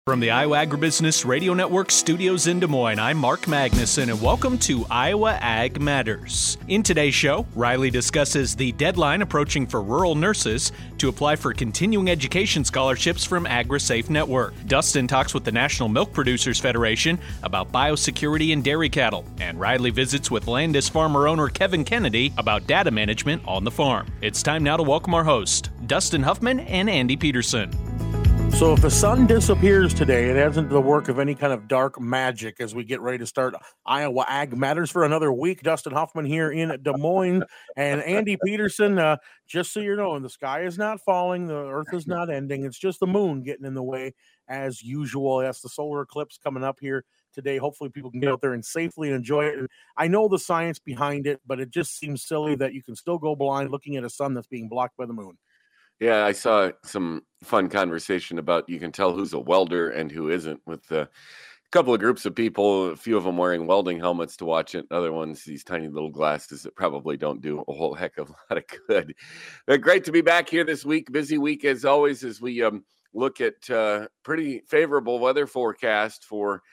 From the Iowa Agribusiness Radio Network studios in Des Moines, I'm Mark Magnuson, and welcome to Iowa Ag Matters. In today's show, Riley discusses the deadline approaching for rural nurses to apply for continuing education scholarships from AgriSafe Network. Dustin talks with the National Milk Producers Federation about biosecurity in dairy cattle, and Riley visits with Landis farmer owner Kevin Kennedy about data management on the farm. It's time now to welcome our host, Dustin Huffman and Andy Peterson. So if the sun disappears today, it isn't the work of any kind of dark magic as we get ready to start Iowa Ag Matters for another week. Dustin Huffman here in Des Moines and Andy Peterson. Just so you know, the sky is not falling. The earth is not ending. It's just the moon getting in the way as usual. That's the solar eclipse coming up here today. Hopefully people can get out there and safely enjoy it. And I know the science behind it, but it just seems silly that you can still go blind looking at a sun that's being blocked by the moon. Yeah, I saw some fun conversation about you can tell who's a welder and who isn't with a couple of groups of people, a few of them wearing welding helmets to watch it, other ones these tiny little glasses that probably don't do a whole heck of a lot of good. But great to be back here this week. Busy week as always as we look at pretty favorable weather forecast for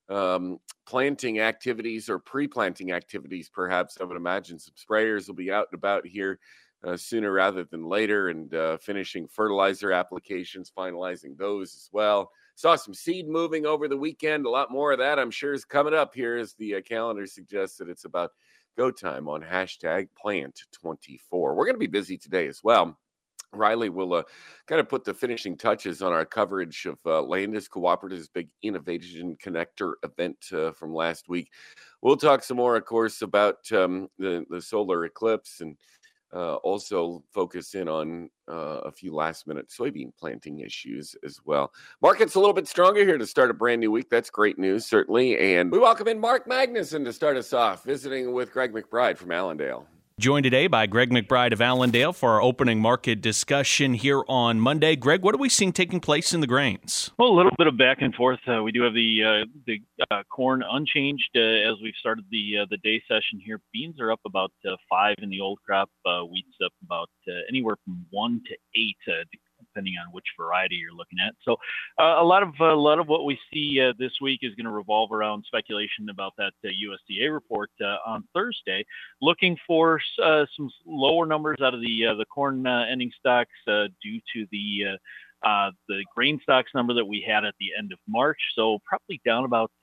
planting activities or pre-planting activities perhaps. I would imagine some sprayers will be out and about here sooner rather than later, and finishing fertilizer applications, finalizing those as well. Saw some seed moving over the weekend. A lot more of that, I'm sure, is coming up here as the calendar suggests that it's about go time on hashtag Plant24. We're going to be busy today as well. Riley will kind of put the finishing touches on our coverage of Landis Cooperative's big Innovation Connector event from last week. We'll talk some more, of course, about the solar eclipse and also focus in on a few last-minute soybean planting issues as well. Market's a little bit stronger here to start a brand new week. That's great news, certainly. And we welcome in Mark Magnuson to start us off, visiting with Greg McBride from Allendale. Joined today by Greg McBride of Allendale for our opening market discussion here on Monday. Greg, what are we seeing taking place in the grains? Well, a little bit of back and forth. We do have the corn unchanged as we've started the day session here. Beans are up about 5 in the old crop. Wheat's up about anywhere from 1 to 8, depending on which variety you're looking at. So a lot of what we see this week is going to revolve around speculation about that USDA report on Thursday, looking for some lower numbers out of the corn ending stocks due to the grain stocks number that we had at the end of March. So probably down about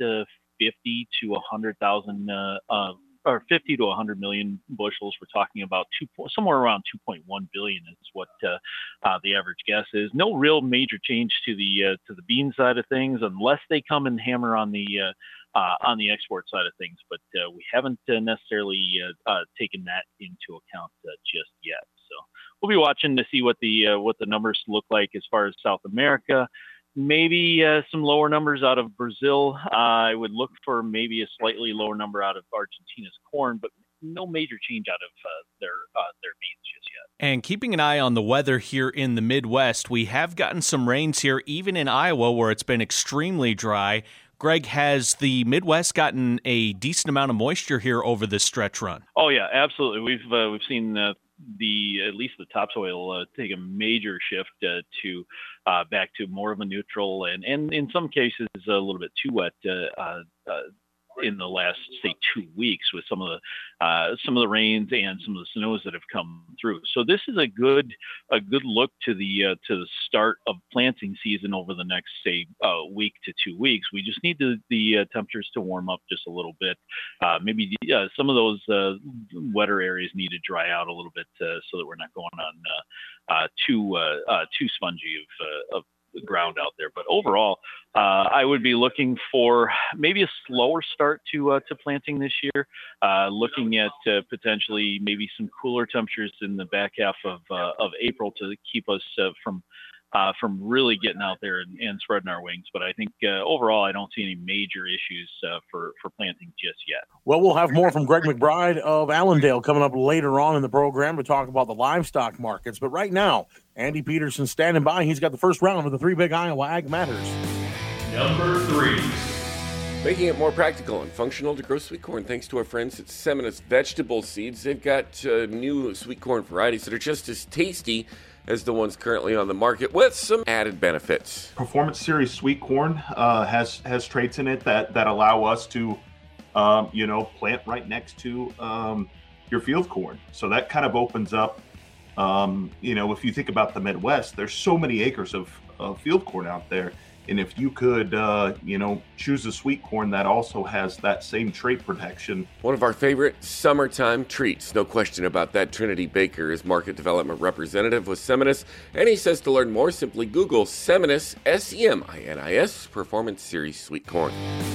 50 to 100,000 or 50 to 100 million bushels. We're talking about somewhere around 2.1 billion is what the average guess is. No real major change to the bean side of things, unless they come and hammer on the export side of things. But we haven't necessarily taken that into account just yet. So we'll be watching to see what the numbers look like as far as South America. Maybe some lower numbers out of Brazil. I would look for maybe a slightly lower number out of Argentina's corn, but no major change out of their beans just yet. And keeping an eye on the weather here in the Midwest, we have gotten some rains here, even in Iowa, where it's been extremely dry. Greg, has the Midwest gotten a decent amount of moisture here over this stretch run? Oh yeah, absolutely. We've seen at least the topsoil take a major shift to back to more of a neutral and in some cases a little bit too wet in the last, say, 2 weeks with some of the rains and some of the snows that have come through. So this is a good look to the start of planting season over the next, say, week to 2 weeks. We just need the temperatures to warm up just a little bit. Maybe some of those wetter areas need to dry out a little bit so that we're not going on too spongy of ground out there. But overall, I would be looking for maybe a slower start to planting this year, looking at potentially maybe some cooler temperatures in the back half of April to keep us from really getting out there and spreading our wings. But I think overall, I don't see any major issues for planting just yet. Well, we'll have more from Greg McBride of Allendale coming up later on in the program to talk about the livestock markets. But right now, Andy Peterson standing by. He's got the first round of the 3 Big Iowa Ag Matters. Number 3. Making it more practical and functional to grow sweet corn thanks to our friends at Seminus Vegetable Seeds. They've got new sweet corn varieties that are just as tasty as the ones currently on the market, with some added benefits. Performance Series sweet corn has traits in it that allow us to, plant right next to your field corn. So that kind of opens up, if you think about the Midwest, there's so many acres of field corn out there. And if you could, choose a sweet corn that also has that same trait protection. One of our favorite summertime treats, no question about that. Trinity Baker is market development representative with Seminis, and he says to learn more, simply Google Seminis, Seminis, Performance Series sweet corn.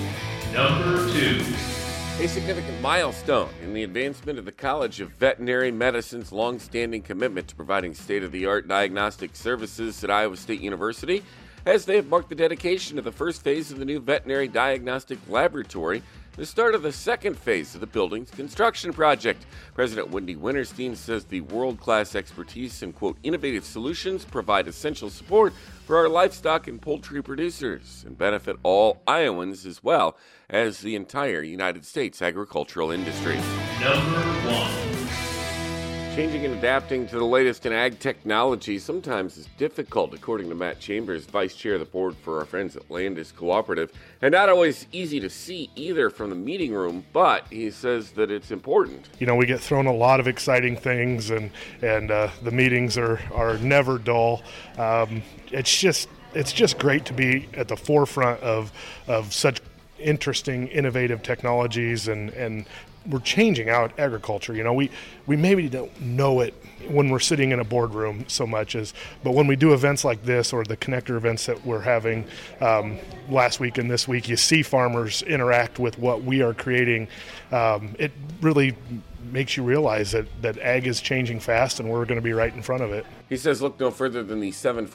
Number 2. A significant milestone in the advancement of the College of Veterinary Medicine's long-standing commitment to providing state-of-the-art diagnostic services at Iowa State University, as they have marked the dedication of the first phase of the new veterinary diagnostic laboratory, the start of the second phase of the building's construction project. President Wendy Winterstein says the world-class expertise and, quote, innovative solutions provide essential support for our livestock and poultry producers and benefit all Iowans as well as the entire United States agricultural industry. Number 1. Changing and adapting to the latest in ag technology sometimes is difficult, according to Matt Chambers, vice chair of the board for our friends at Landis Cooperative, and not always easy to see either from the meeting room, but he says that it's important. We get thrown a lot of exciting things, and the meetings are never dull. It's just great to be at the forefront of such interesting, innovative technologies, and we're changing out agriculture. We maybe don't know it when we're sitting in a boardroom so much but when we do events like this or the connector events that we're having last week and this week, you see farmers interact with what we are creating. It really makes you realize that ag is changing fast, and we're going to be right in front of it. He says look no further than the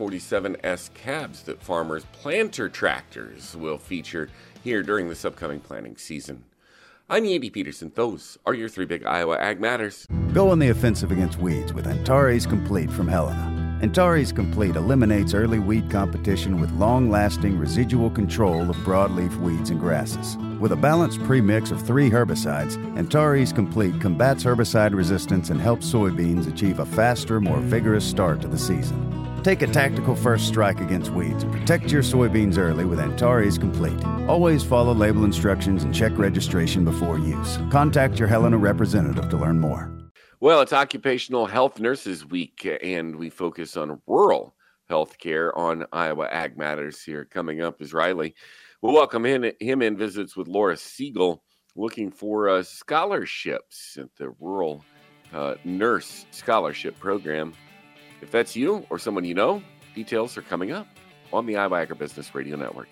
747S cabs that farmers' planter tractors will feature here during this upcoming planting season. I'm Andy Peterson. Those are your 3 big Iowa Ag Matters. Go on the offensive against weeds with Antares Complete from Helena. Antares Complete eliminates early weed competition with long-lasting residual control of broadleaf weeds and grasses. With a balanced premix of 3 herbicides, Antares Complete combats herbicide resistance and helps soybeans achieve a faster, more vigorous start to the season. Take a tactical first strike against weeds and protect your soybeans early with Antares Complete. Always follow label instructions and check registration before use. Contact your Helena representative to learn more. Well, it's Occupational Health Nurses Week, and we focus on rural health care on Iowa Ag Matters here. Coming up is Riley. We'll welcome him in visits with Laura Siegel, looking for scholarships at the Rural Nurse Scholarship Program. If that's you or someone you know, details are coming up on the Iowa Agribusiness Radio Network.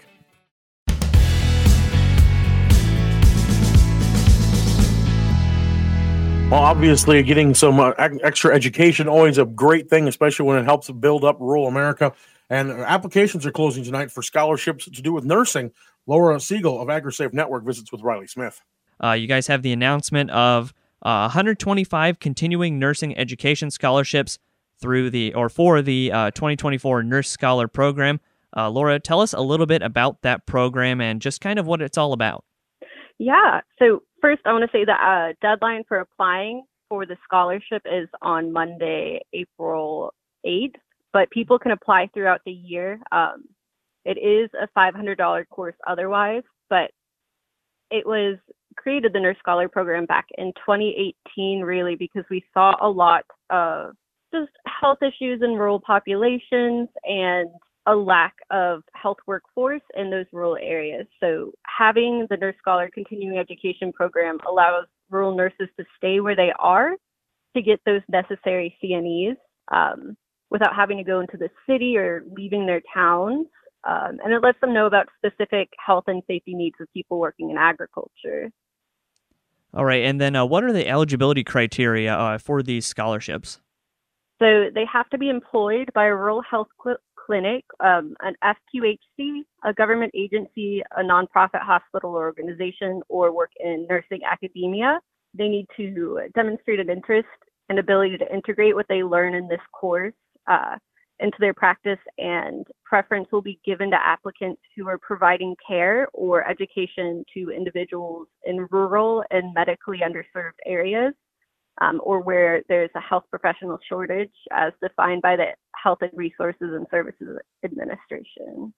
Well, obviously, getting some extra education always a great thing, especially when it helps build up rural America. And applications are closing tonight for scholarships to do with nursing. Laura Siegel of AgriSafe Network visits with Riley Smith. You guys have the announcement of 125 continuing nursing education scholarships for the 2024 Nurse Scholar Program. Laura, tell us a little bit about that program and just kind of what it's all about. Yeah, so first I want to say the deadline for applying for the scholarship is on Monday, April 8th, but people can apply throughout the year. It is a $500 course otherwise, but it was created, the Nurse Scholar Program, back in 2018, really, because we saw a lot of just health issues in rural populations and a lack of health workforce in those rural areas. So having the Nurse Scholar Continuing Education Program allows rural nurses to stay where they are to get those necessary CNEs without having to go into the city or leaving their towns. And it lets them know about specific health and safety needs of people working in agriculture. All right, and then what are the eligibility criteria for these scholarships? So they have to be employed by a rural health clinic, an FQHC, a government agency, a nonprofit hospital or organization, or work in nursing academia. They need to demonstrate an interest and ability to integrate what they learn in this course into their practice, and preference will be given to applicants who are providing care or education to individuals in rural and medically underserved areas. or where there's a health professional shortage as defined by the Health and Resources and Services Administration.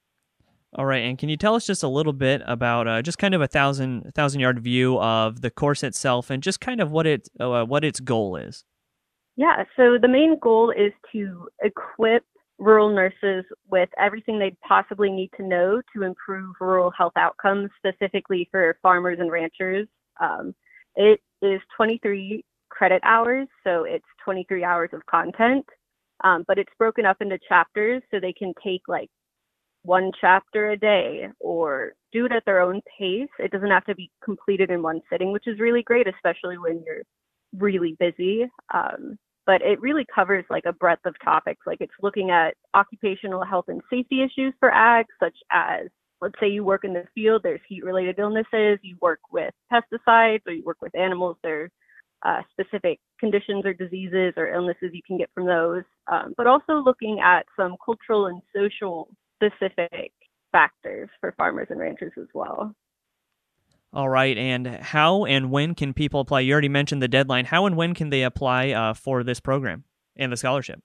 All right, and can you tell us just a little bit about just kind of a thousand-yard view of the course itself and just kind of what its goal is? Yeah, so the main goal is to equip rural nurses with everything they'd possibly need to know to improve rural health outcomes, specifically for farmers and ranchers. It is 23 credit hours, so it's 23 hours of content, but it's broken up into chapters so they can take like one chapter a day or do it at their own pace. It doesn't have to be completed in one sitting, which is really great, especially when you're really busy. But it really covers like a breadth of topics. Like it's looking at occupational health and safety issues for ag, such as, let's say you work in the field, there's heat-related illnesses, you work with pesticides, or you work with animals, there are specific conditions or diseases or illnesses you can get from those. But also looking at some cultural and social specific factors for farmers and ranchers as well. All right, and how and when can people apply? You already mentioned the deadline. How and when can they apply for this program and the scholarship?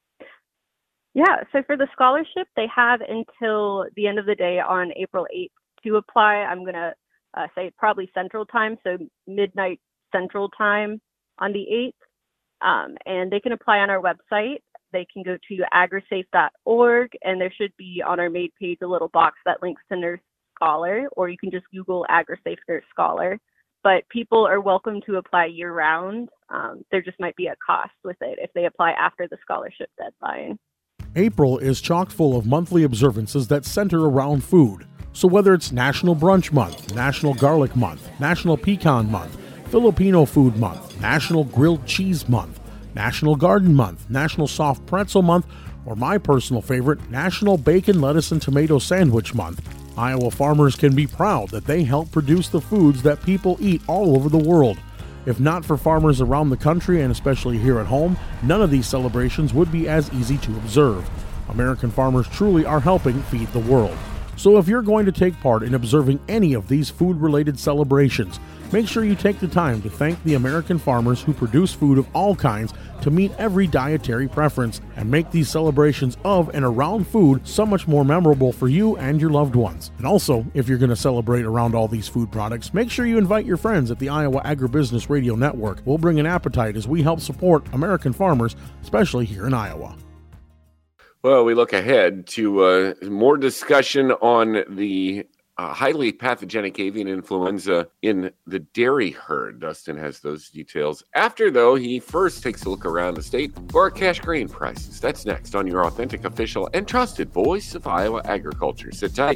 Yeah, so for the scholarship, they have until the end of the day on April 8th to apply. I'm going to say probably Central Time, so midnight Central Time on the 8th. And they can apply on our website. They can go to agrisafe.org, and there should be on our main page a little box that links to Nurse Scholar, or you can just Google AgriSafe Nurse Scholar. But people are welcome to apply year-round. There just might be a cost with it if they apply after the scholarship deadline. April is chock full of monthly observances that center around food. So whether it's National Brunch Month, National Garlic Month, National Pecan Month, Filipino Food Month, National Grilled Cheese Month, National Garden Month, National Soft Pretzel Month, or my personal favorite, National Bacon, Lettuce, and Tomato Sandwich Month, Iowa farmers can be proud that they help produce the foods that people eat all over the world. If not for farmers around the country, and especially here at home, none of these celebrations would be as easy to observe. American farmers truly are helping feed the world. So if you're going to take part in observing any of these food-related celebrations, make sure you take the time to thank the American farmers who produce food of all kinds to meet every dietary preference and make these celebrations of and around food so much more memorable for you and your loved ones. And also, if you're going to celebrate around all these food products, make sure you invite your friends at the Iowa Agribusiness Radio Network. We'll bring an appetite as we help support American farmers, especially here in Iowa. Well, we look ahead to more discussion on the highly pathogenic avian influenza in the dairy herd. Dustin has those details. After, though, he first takes a look around the state for our cash grain prices. That's next on your authentic, official, and trusted voice of Iowa agriculture. Sit tight.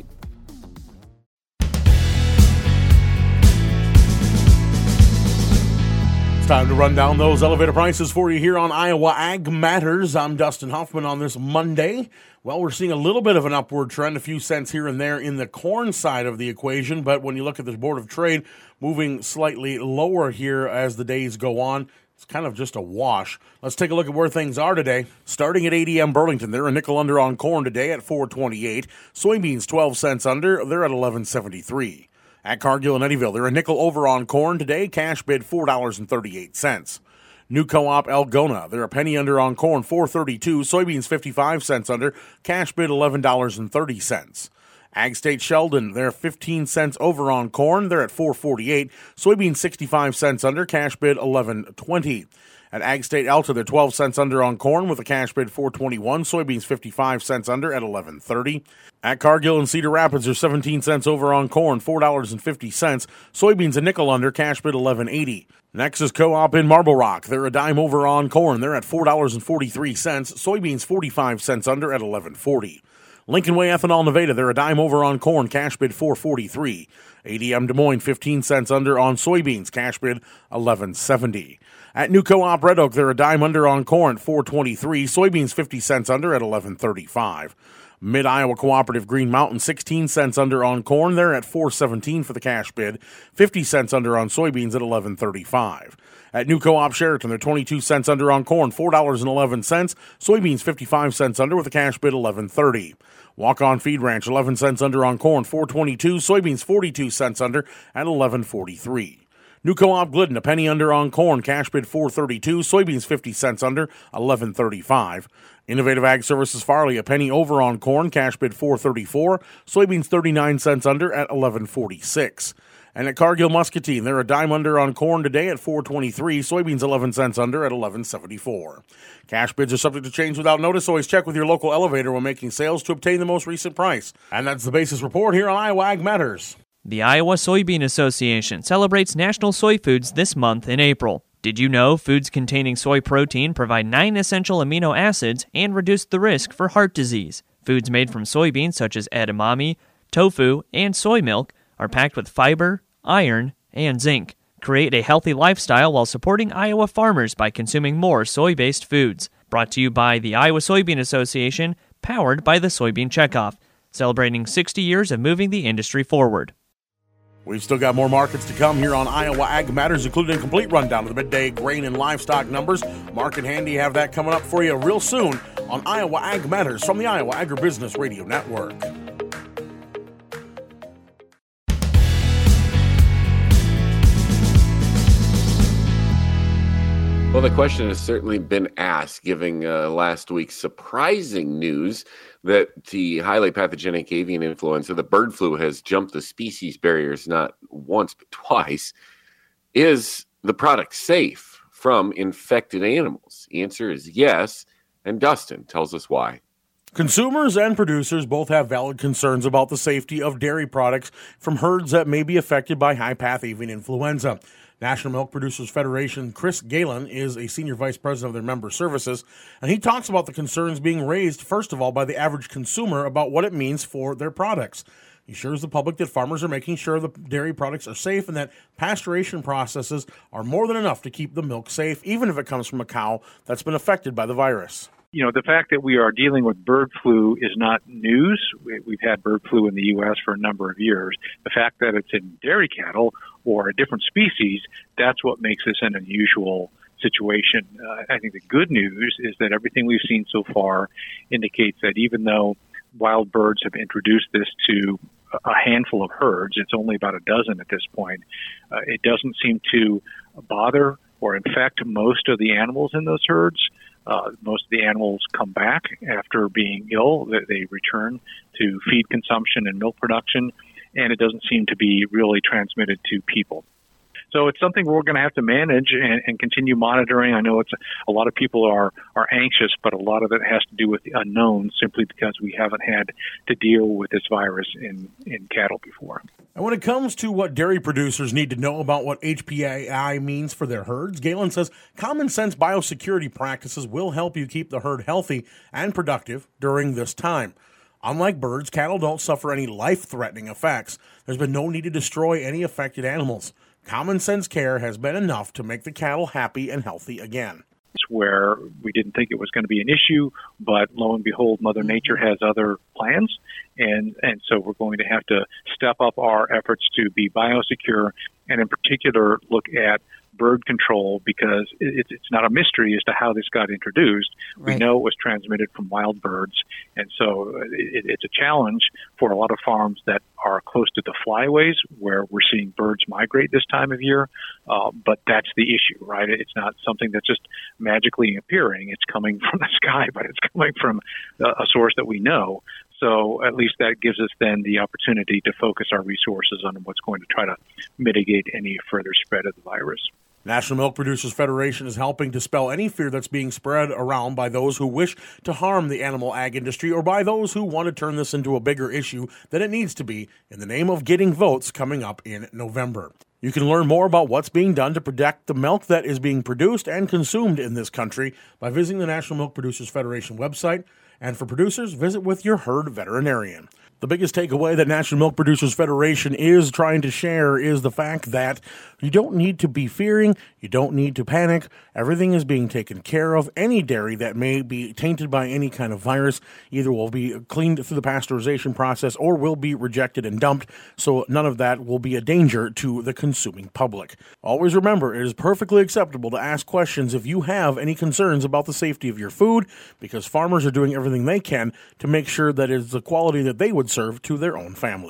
Time to run down those elevator prices for you here on Iowa Ag Matters. I'm Dustin Hoffman on this Monday. Well, we're seeing a little bit of an upward trend, a few cents here and there in the corn side of the equation, but when you look at the Board of Trade moving slightly lower here as the days go on, it's kind of just a wash. Let's take a look at where things are today. Starting at ADM Burlington, they're a nickel under on corn today at $4.28. Soybeans 12 cents under, they're at $11.73. At Cargill and Eddyville, they're a nickel over on corn today. Cash bid $4.38. New Co-op Algona, they're a penny under on corn, $4.32. Soybeans 55 cents under. Cash bid $11.30. Ag State Sheldon, they're 15 cents over on corn. They're at $4.48. Soybeans 65 cents under. Cash bid $11.20. At Ag State Alta, they're 12 cents under on corn with a cash bid $4.21. Soybeans 55 cents under at $11.30. At Cargill and Cedar Rapids, they're 17 cents over on corn, $4.50. Soybeans a nickel under, cash bid $11.80. Next is Co-op in Marble Rock. They're a dime over on corn. They're at $4.43. Soybeans 45 cents under at $11.40. Lincoln Way Ethanol Nevada, they're a dime over on corn, cash bid $4.43. ADM Des Moines 15 cents under on soybeans, cash bid $11.70. At New Co-op Red Oak, they're a dime under on corn, $4.23. Soybeans 50 cents under at $11.35. Mid-Iowa Cooperative Green Mountain 16 cents under on corn. They're at $4.17 for the cash bid. 50 cents under on soybeans at $11.35. At New Co-op Sheraton, they're 22 cents under on corn, $4.11. Soybeans 55 cents under with a cash bid $11.30. Walk-On Feed Ranch 11 cents under on corn, $4.22. Soybeans 42 cents under at $11.43. New Co-op Glidden, a penny under on corn, cash bid $4.32. Soybeans 50 cents under, $11.35. Innovative Ag Services Farley, a penny over on corn, cash bid $4.34. Soybeans 39 cents under at $11.46. And at Cargill Muscatine, they're a dime under on corn today at $4.23. Soybeans 11 cents under at $11.74. Cash bids are subject to change without notice. Always check with your local elevator when making sales to obtain the most recent price. And that's the Basis Report here on Iowa Ag Matters. The Iowa Soybean Association celebrates National Soy Foods this month in April. Did you know foods containing soy protein provide 9 essential amino acids and reduce the risk for heart disease? Foods made from soybeans such as edamame, tofu, and soy milk are packed with fiber, iron, and zinc. Create a healthy lifestyle while supporting Iowa farmers by consuming more soy-based foods. Brought to you by the Iowa Soybean Association, powered by the Soybean Checkoff, celebrating 60 years of moving the industry forward. We've still got more markets to come here on Iowa Ag Matters, including a complete rundown of the midday grain and livestock numbers. Mark and Handy have that coming up for you real soon on Iowa Ag Matters from the Iowa Agribusiness Radio Network. Well, the question has certainly been asked, giving last week's surprising news that the highly pathogenic avian influenza, the bird flu, has jumped the species barriers not once but twice. Is the product safe from infected animals? The answer is yes, and Dustin tells us why. Consumers and producers both have valid concerns about the safety of dairy products from herds that may be affected by high-path avian influenza. National Milk Producers Federation, Chris Galen, is a senior vice president of their member services, and he talks about the concerns being raised, first of all, by the average consumer about what it means for their products. He assures the public that farmers are making sure the dairy products are safe and that pasteurization processes are more than enough to keep the milk safe, even if it comes from a cow that's been affected by the virus. You know, the fact that we are dealing with bird flu is not news. We've had bird flu in the U.S. for a number of years. The fact that it's in dairy cattle or a different species, that's what makes this an unusual situation. I think the good news is that everything we've seen so far indicates that even though wild birds have introduced this to a handful of herds, it's only about a dozen at this point, it doesn't seem to bother or infect most of the animals in those herds. Most of the animals come back after being ill. They return to feed consumption and milk production, and it doesn't seem to be really transmitted to people. So it's something we're going to have to manage and continue monitoring. I know a lot of people are anxious, but a lot of it has to do with the unknown simply because we haven't had to deal with this virus in cattle before. And when it comes to what dairy producers need to know about what HPAI means for their herds, Galen says common sense biosecurity practices will help you keep the herd healthy and productive during this time. Unlike birds, cattle don't suffer any life-threatening effects. There's been no need to destroy any affected animals. Common sense care has been enough to make the cattle happy and healthy again. Where we didn't think it was going to be an issue, but lo and behold, Mother Nature has other plans, and so we're going to have to step up our efforts to be biosecure, and in particular look at bird control, because it's not a mystery as to how this got introduced. Right. We know it was transmitted from wild birds, and so it's a challenge for a lot of farms that are close to the flyways where we're seeing birds migrate this time of year, but that's the issue, right? It's not something that's just magically appearing. It's coming from the sky, but it's coming from a source that we know. So at least that gives us then the opportunity to focus our resources on what's going to try to mitigate any further spread of the virus. National Milk Producers Federation is helping dispel any fear that's being spread around by those who wish to harm the animal ag industry or by those who want to turn this into a bigger issue than it needs to be in the name of getting votes coming up in November. You can learn more about what's being done to protect the milk that is being produced and consumed in this country by visiting the National Milk Producers Federation website. And for producers, visit with your herd veterinarian. The biggest takeaway that National Milk Producers Federation is trying to share is the fact that you don't need to be fearing, you don't need to panic. Everything is being taken care of. Any dairy that may be tainted by any kind of virus either will be cleaned through the pasteurization process or will be rejected and dumped, so none of that will be a danger to the consuming public. Always remember, it is perfectly acceptable to ask questions if you have any concerns about the safety of your food, because farmers are doing everything they can to make sure that it is the quality that they would serve to their own family.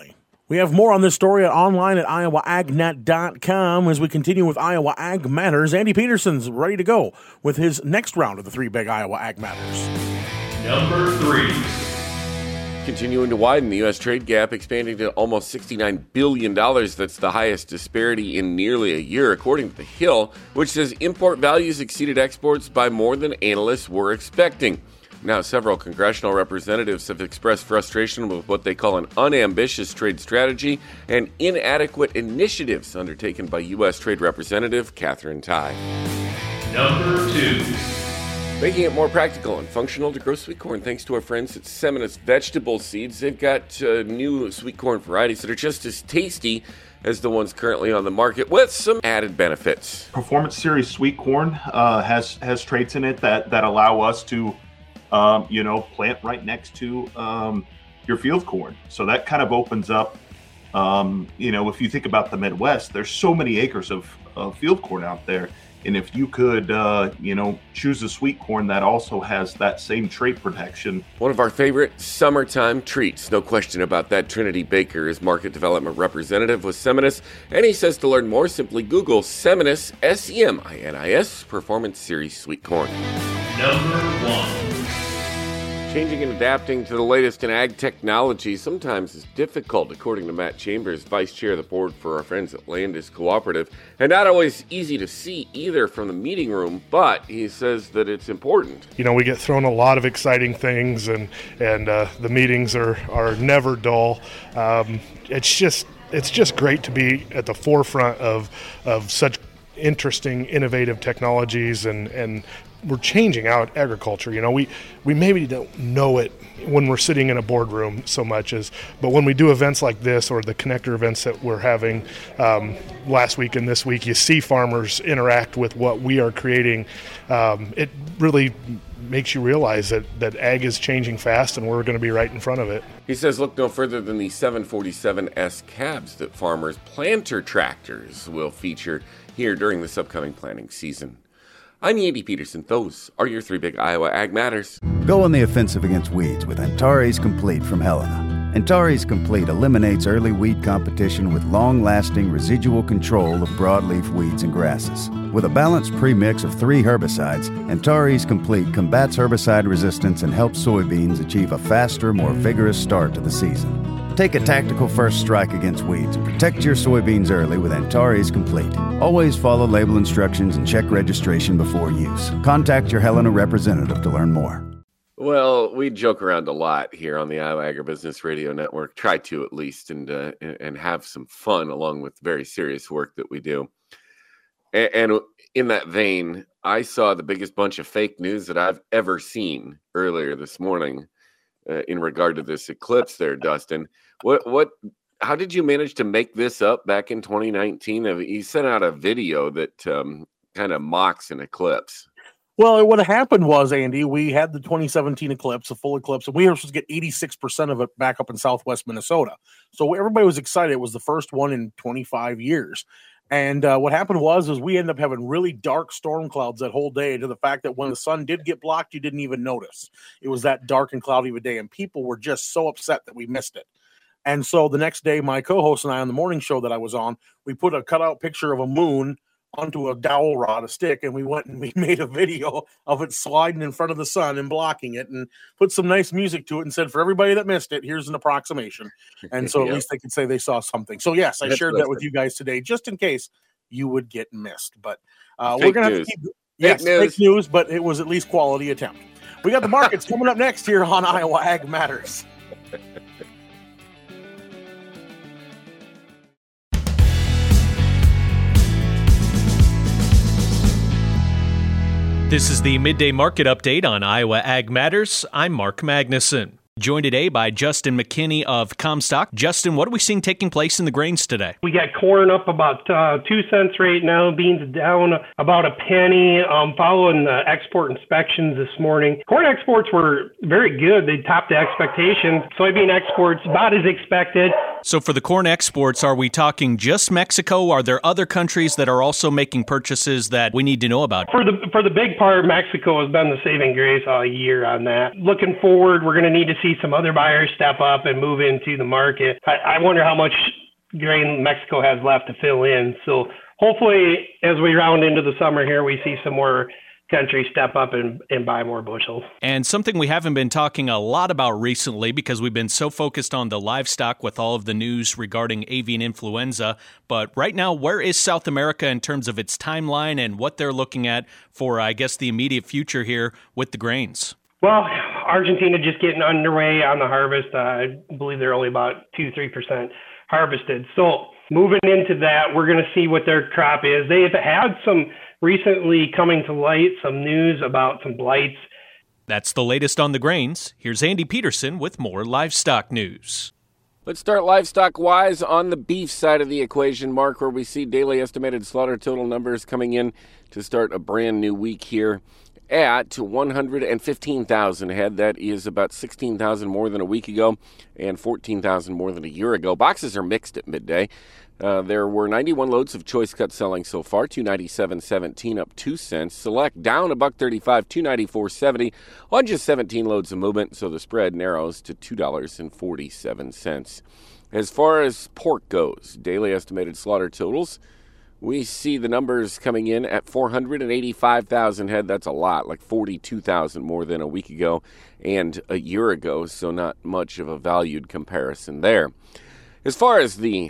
We have more on this story online at iowaagnet.com as we continue with Iowa Ag Matters. Andy Peterson's ready to go with his next round of the 3 big Iowa Ag Matters. Number 3. Continuing to widen, the U.S. trade gap expanding to almost $69 billion. That's the highest disparity in nearly a year, according to The Hill, which says import values exceeded exports by more than analysts were expecting. Now, several congressional representatives have expressed frustration with what they call an unambitious trade strategy and inadequate initiatives undertaken by U.S. Trade Representative Katherine Tai. Number 2. Making it more practical and functional to grow sweet corn thanks to our friends at Seminis Vegetable Seeds. They've got new sweet corn varieties that are just as tasty as the ones currently on the market with some added benefits. Performance Series sweet corn has traits in it that allow us to plant right next to your field corn. So that kind of opens up, if you think about the Midwest, there's so many acres of field corn out there. And if you could, choose a sweet corn that also has that same trait protection. One of our favorite summertime treats, no question about that. Trinity Baker is market development representative with Seminis, and he says to learn more, simply Google Seminis, Seminis, Performance Series sweet corn. Number 1. Changing and adapting to the latest in ag technology sometimes is difficult, according to Matt Chambers, vice chair of the board for our friends at Landis Cooperative, and not always easy to see either from the meeting room, but he says that it's important. We get thrown a lot of exciting things, and the meetings are never dull. It's just great to be at the forefront of such interesting, innovative technologies, and we're changing out agriculture. We maybe don't know it when we're sitting in a boardroom so much but when we do events like this or the connector events that we're having last week and this week, you see farmers interact with what we are creating. It really makes you realize that ag is changing fast and we're going to be right in front of it. He says look no further than the 747S cabs that farmers' planter tractors will feature here during this upcoming planting season. I'm Andy Peterson. Those are your 3 big Iowa Ag Matters. Go on the offensive against weeds with Antares Complete from Helena. Antares Complete eliminates early weed competition with long-lasting residual control of broadleaf weeds and grasses. With a balanced premix of 3 herbicides, Antares Complete combats herbicide resistance and helps soybeans achieve a faster, more vigorous start to the season. Take a tactical first strike against weeds and protect your soybeans early with Antares Complete. Always follow label instructions and check registration before use. Contact your Helena representative to learn more. Well, we joke around a lot here on the Iowa Agribusiness Radio Network, try to at least, and have some fun along with very serious work that we do. And in that vein, I saw the biggest bunch of fake news that I've ever seen earlier this morning in regard to this eclipse there, Dustin. How did you manage to make this up back in 2019? You sent out a video that kind of mocks an eclipse. Well, what happened was, Andy, we had the 2017 eclipse, a full eclipse, and we were supposed to get 86% of it back up in southwest Minnesota. So everybody was excited. It was the first one in 25 years. And what happened was we ended up having really dark storm clouds that whole day, to the fact that when the sun did get blocked, you didn't even notice. It was that dark and cloudy of a day, and people were just so upset that we missed it. And so the next day, my co-host and I on the morning show that I was on, we put a cutout picture of a moon onto a dowel rod, a stick, and we went and we made a video of it sliding in front of the sun and blocking it, and put some nice music to it and said, for everybody that missed it, here's an approximation. And so at least they could say they saw something. So yes, I shared that with you guys today, just in case you would get missed. But we're going to have to keep fake news, but it was at least quality attempt. We got the markets coming up next here on Iowa Ag Matters. This is the Midday Market Update on Iowa Ag Matters. I'm Mark Magnuson. Joined today by Justin McKinney of Comstock. Justin, what are we seeing taking place in the grains today? We got corn up about 2 cents right now, beans down about a penny, following the export inspections this morning. Corn exports were very good. They topped the expectations. Soybean exports about as expected. So for the corn exports, are we talking just Mexico? Are there other countries that are also making purchases that we need to know about? For the big part, Mexico has been the saving grace all year on that. Looking forward, we're going to need to see see some other buyers step up and move into the market. I wonder how much grain Mexico has left to fill in. So hopefully, as we round into the summer here, we see some more countries step up and buy more bushels. And something we haven't been talking a lot about recently because we've been so focused on the livestock with all of the news regarding avian influenza. But right now, where is South America in terms of its timeline and what they're looking at for, I guess, the immediate future here with the grains? Well, Argentina just getting underway on the harvest. I believe they're only about 2-3% harvested. So moving into that, we're going to see what their crop is. They have had some recently coming to light, some news about some blights. That's the latest on the grains. Here's Andy Peterson with more livestock news. Let's start livestock-wise on the beef side of the equation, Mark, where we see daily estimated slaughter total numbers coming in to start a brand new week here at 115,000 head. That is about 16,000 more than a week ago and 14,000 more than a year ago. Boxes are mixed at midday. There were 91 loads of choice cut selling so far, $297.17 up 2 cents. Select down $1.35, $294.70 on just 17 loads of movement, so the spread narrows to $2.47. As far as pork goes, daily estimated slaughter totals, we see the numbers coming in at 485,000 head. That's a lot, like 42,000 more than a week ago and a year ago, so not much of a valued comparison there. As far as the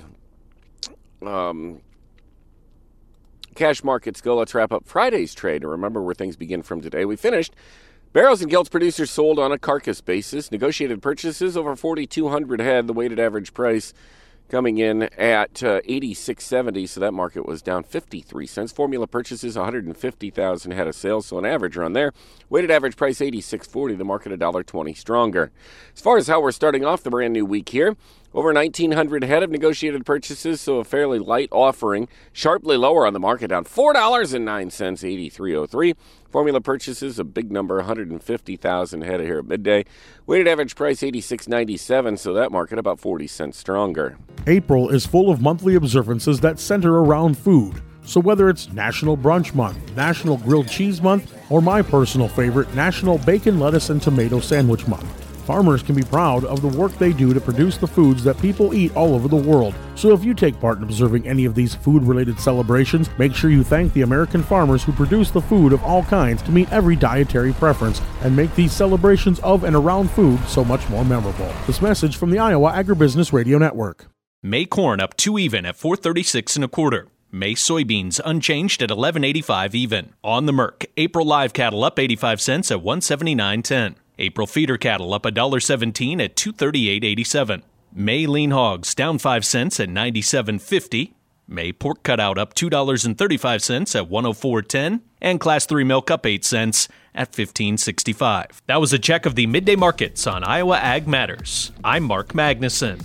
cash markets go, let's wrap up Friday's trade. And remember where things begin from today. We finished. Barrows and gilts producers sold on a carcass basis. Negotiated purchases over 4,200 head. The weighted average price coming in at 86.70, so that market was down 53 cents. Formula purchases 150,000 head of sales, so an average run there. Weighted average price 86.40, the market $1.20 stronger. As far as how we're starting off the brand new week here, over 1,900 head of negotiated purchases, so a fairly light offering. Sharply lower on the market, down $4.09, 83.03. Formula purchases, a big number, 150,000 head here at midday. Weighted average price 86.97, so that market about 40 cents stronger. April is full of monthly observances that center around food. So whether it's National Brunch Month, National Grilled Cheese Month, or my personal favorite, National Bacon, Lettuce, and Tomato Sandwich Month, farmers can be proud of the work they do to produce the foods that people eat all over the world. So if you take part in observing any of these food-related celebrations, make sure you thank the American farmers who produce the food of all kinds to meet every dietary preference and make these celebrations of and around food so much more memorable. This message from the Iowa Agribusiness Radio Network. May corn up 2 even at 436 1/4. May soybeans unchanged at 11.85 even. On the Merc, April live cattle up 85 cents at 179.10. April feeder cattle up $1.17 at 238.87. May lean hogs down 5 cents at 97.50. May pork cutout up $2.35 at 104.10. And Class 3 milk up 8 cents at 15.65. That was a check of the midday markets on Iowa Ag Matters. I'm Mark Magnuson.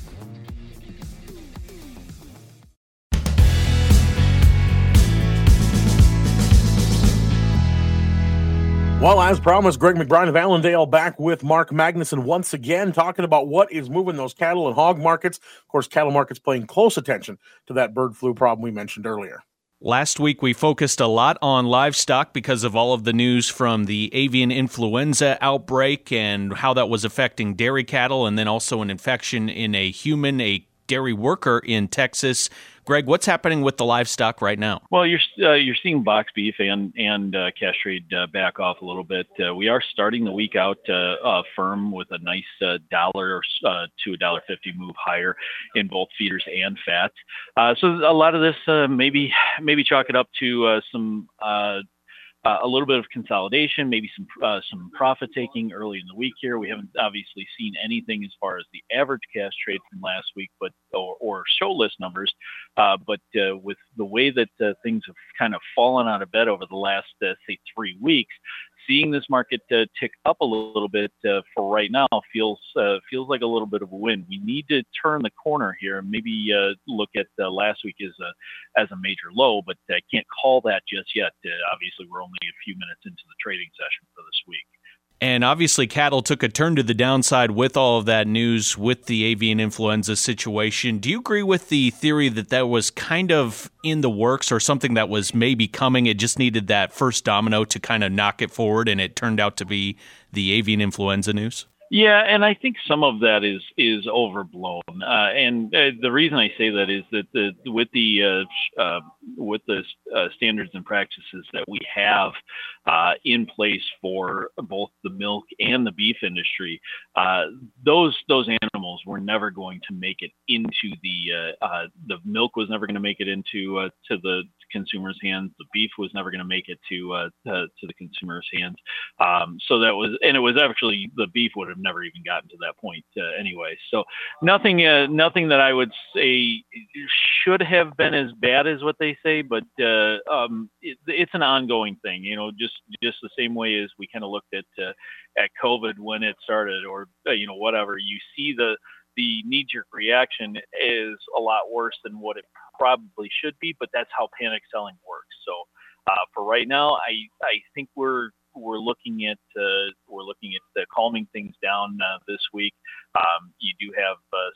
Well, as promised, Greg McBride of Allendale back with Mark Magnuson once again, talking about what is moving those cattle and hog markets. Of course, cattle markets paying close attention to that bird flu problem we mentioned earlier. Last week, we focused a lot on livestock because of all of the news from the avian influenza outbreak and how that was affecting dairy cattle, and then also an infection in a human, a dairy worker in Texas. Greg, what's happening with the livestock right now? Well, you're seeing box beef and cash trade back off a little bit. We are starting the week out firm with a nice $1 to $1.50 move higher in both feeders and fat. So a lot of this maybe chalk it up to some a little bit of consolidation, maybe some profit taking early in the week here. We haven't obviously seen anything as far as the average cash trade from last week, but or show list numbers. But with the way that things have kind of fallen out of bed over the last say 3 weeks, seeing this market tick up a little bit for right now feels like a little bit of a win. We need to turn the corner here and maybe look at last week as a major low, but I can't call that just yet. Obviously, we're only a few minutes into the trading session for this week. And obviously, cattle took a turn to the downside with all of that news with the avian influenza situation. Do you agree with the theory that was kind of in the works or something that was maybe coming? It just needed that first domino to kind of knock it forward, and it turned out to be the avian influenza news? Yeah, and I think some of that is overblown. And the reason I say that is that with the standards and practices that we have in place for both the milk and the beef industry, those animals were never going to make it into the milk was never going to make it into to the consumer's hands. The beef was never going to make it to the consumer's hands. So that was, and it was actually, the beef would have never even gotten to that point anyway. So nothing that I would say should have been as bad as what they say, but it's an ongoing thing. Just the same way as we kind of looked at COVID when it started, or whatever. You see the knee-jerk reaction is a lot worse than what it probably should be, but that's how panic selling works. So for right now, I think we're looking at calming things down this week. You do have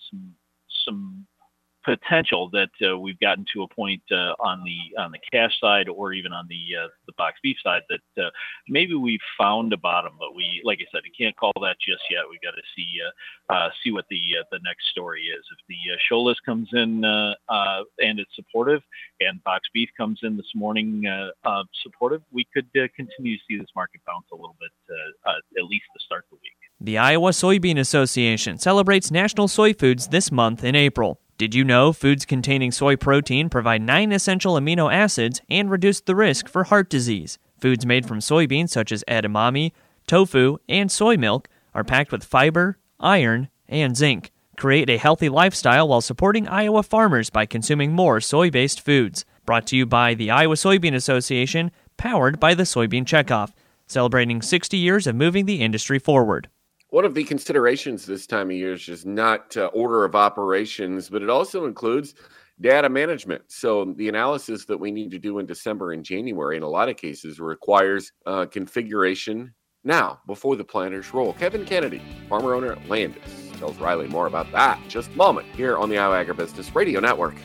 some potential that we've gotten to a point on the cash side, or even on the box beef side, that maybe we've found a bottom. But we, like I said, you can't call that just yet. We got to see what the next story is. If the show list comes in and it's supportive, and box beef comes in this morning supportive, we could continue to see this market bounce a little bit, at least to start the week. The Iowa Soybean Association celebrates National Soy Foods this month in April. Did you know foods containing soy protein provide 9 essential amino acids and reduce the risk for heart disease? Foods made from soybeans such as edamame, tofu, and soy milk are packed with fiber, iron, and zinc. Create a healthy lifestyle while supporting Iowa farmers by consuming more soy-based foods. Brought to you by the Iowa Soybean Association, powered by the Soybean Checkoff, celebrating 60 years of moving the industry forward. One of the considerations this time of year is just not order of operations, but it also includes data management. So the analysis that we need to do in December and January, in a lot of cases, requires configuration now, before the planters roll. Kevin Kennedy, farmer owner at Landis, tells Riley more about that in just a moment here on the Iowa Agribusiness Radio Network.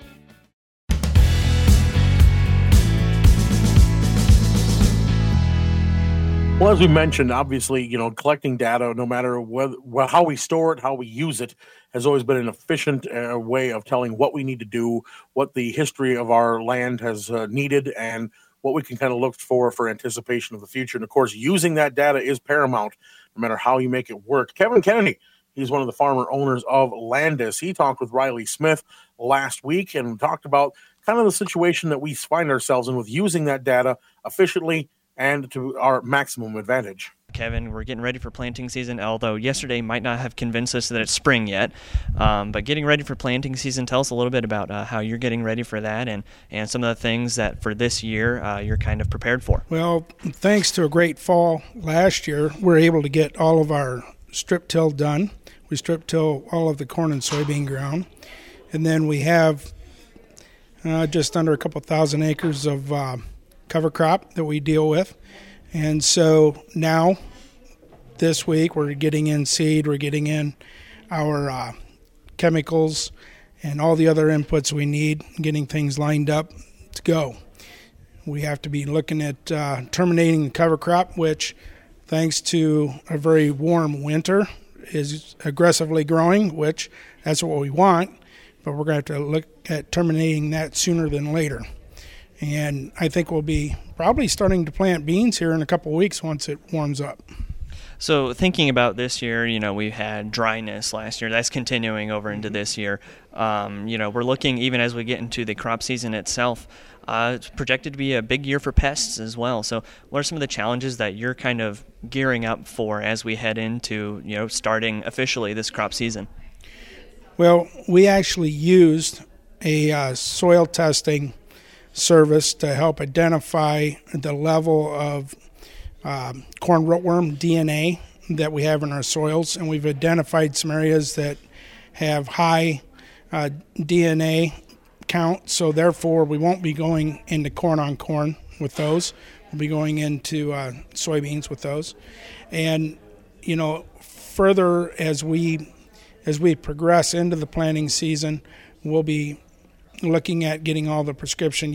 Well, as we mentioned, obviously, collecting data, no matter how we store it, how we use it, has always been an efficient way of telling what we need to do, what the history of our land has needed, and what we can kind of look for anticipation of the future. And, of course, using that data is paramount, no matter how you make it work. Kevin Kennedy, he's one of the farmer owners of Landis. He talked with Riley Smith last week and talked about kind of the situation that we find ourselves in with using that data efficiently and to our maximum advantage. Kevin, we're getting ready for planting season, although yesterday might not have convinced us that it's spring yet. But getting ready for planting season, tell us a little bit about how you're getting ready for that and some of the things that for this year you're kind of prepared for. Well, thanks to a great fall last year, we're able to get all of our strip till done. We strip till all of the corn and soybean ground. And then we have just under a couple thousand acres of cover crop that we deal with. And so now, this week, we're getting in seed, we're getting in our chemicals and all the other inputs we need, getting things lined up to go. We have to be looking at terminating the cover crop, which, thanks to a very warm winter, is aggressively growing, which that's what we want, but we're going to have to look at terminating that sooner than later. And I think we'll be probably starting to plant beans here in a couple of weeks once it warms up. So thinking about this year, we had dryness last year. That's continuing over into this year. We're looking, even as we get into the crop season itself, it's projected to be a big year for pests as well. So what are some of the challenges that you're kind of gearing up for as we head into, starting officially this crop season? Well, we actually used a soil testing service to help identify the level of corn rootworm DNA that we have in our soils, and we've identified some areas that have high DNA count, so therefore we won't be going into corn on corn with those. We'll be going into soybeans with those. And further as we progress into the planting season, we'll be looking at getting all the prescription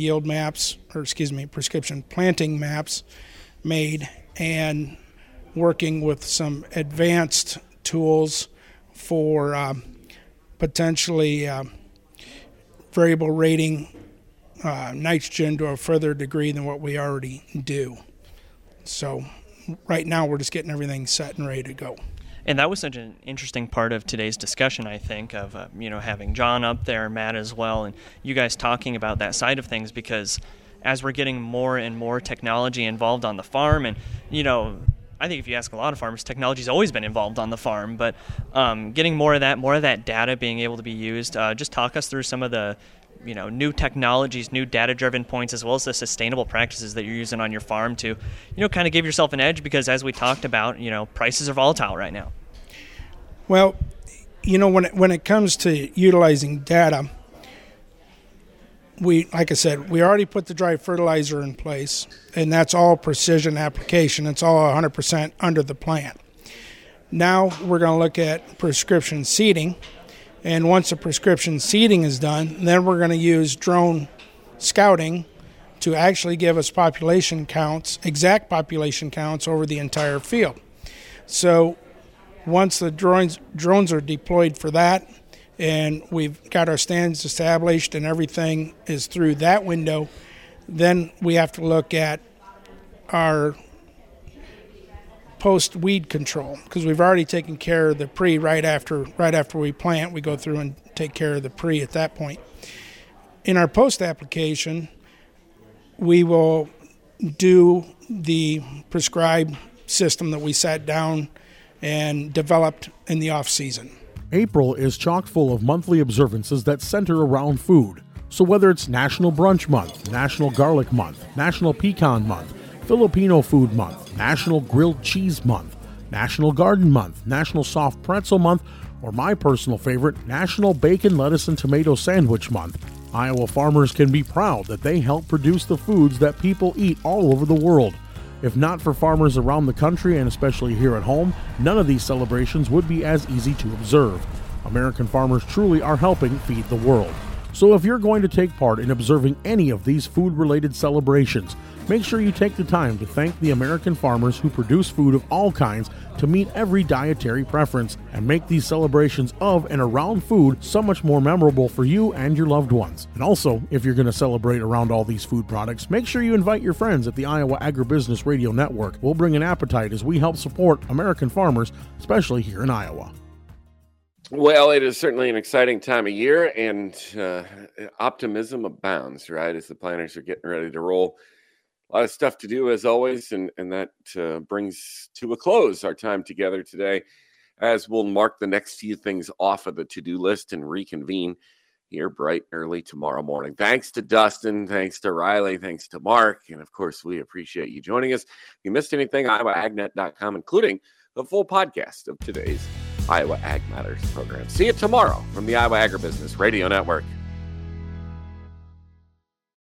planting maps made, and working with some advanced tools for potentially variable rating nitrogen to a further degree than what we already do. So right now we're just getting everything set and ready to go. And that was such an interesting part of today's discussion, I think, of having John up there, Matt as well, and you guys talking about that side of things, because as we're getting more and more technology involved on the farm, and I think if you ask a lot of farmers, technology's always been involved on the farm, but getting more of that data being able to be used. Just talk us through some of the new technologies, new data-driven points, as well as the sustainable practices that you're using on your farm to, kind of give yourself an edge, because as we talked about, prices are volatile right now. Well, when it comes to utilizing data, like I said, we already put the dry fertilizer in place, and that's all precision application. It's all 100% under the plant. Now we're going to look at prescription seeding. And once the prescription seeding is done, then we're going to use drone scouting to actually give us population counts, exact population counts over the entire field. So once the drones are deployed for that, and we've got our stands established and everything is through that window, then we have to look at our post-weed control, because we've already taken care of the pre right after we plant. We go through and take care of the pre at that point. In our post-application, we will do the prescribed system that we sat down and developed in the off-season. April is chock full of monthly observances that center around food. So whether it's National Brunch Month, National Garlic Month, National Pecan Month, Filipino Food Month, National Grilled Cheese Month, National Garden Month, National Soft Pretzel Month, or my personal favorite, National Bacon, Lettuce, and Tomato Sandwich Month, Iowa farmers can be proud that they help produce the foods that people eat all over the world. If not for farmers around the country, and especially here at home, none of these celebrations would be as easy to observe. American farmers truly are helping feed the world. So if you're going to take part in observing any of these food-related celebrations, make sure you take the time to thank the American farmers who produce food of all kinds to meet every dietary preference and make these celebrations of and around food so much more memorable for you and your loved ones. And also, if you're going to celebrate around all these food products, make sure you invite your friends at the Iowa Agribusiness Radio Network. We'll bring an appetite as we help support American farmers, especially here in Iowa. Well, it is certainly an exciting time of year, and optimism abounds, right, as the planters are getting ready to roll. A lot of stuff to do, as always, and that brings to a close our time together today, as we'll mark the next few things off of the to-do list and reconvene here bright and early tomorrow morning. Thanks to Dustin, thanks to Riley, thanks to Mark, and, of course, we appreciate you joining us. If you missed anything, IowaAgNet.com, including the full podcast of today's Iowa Ag Matters program. See you tomorrow from the Iowa Agribusiness Radio Network.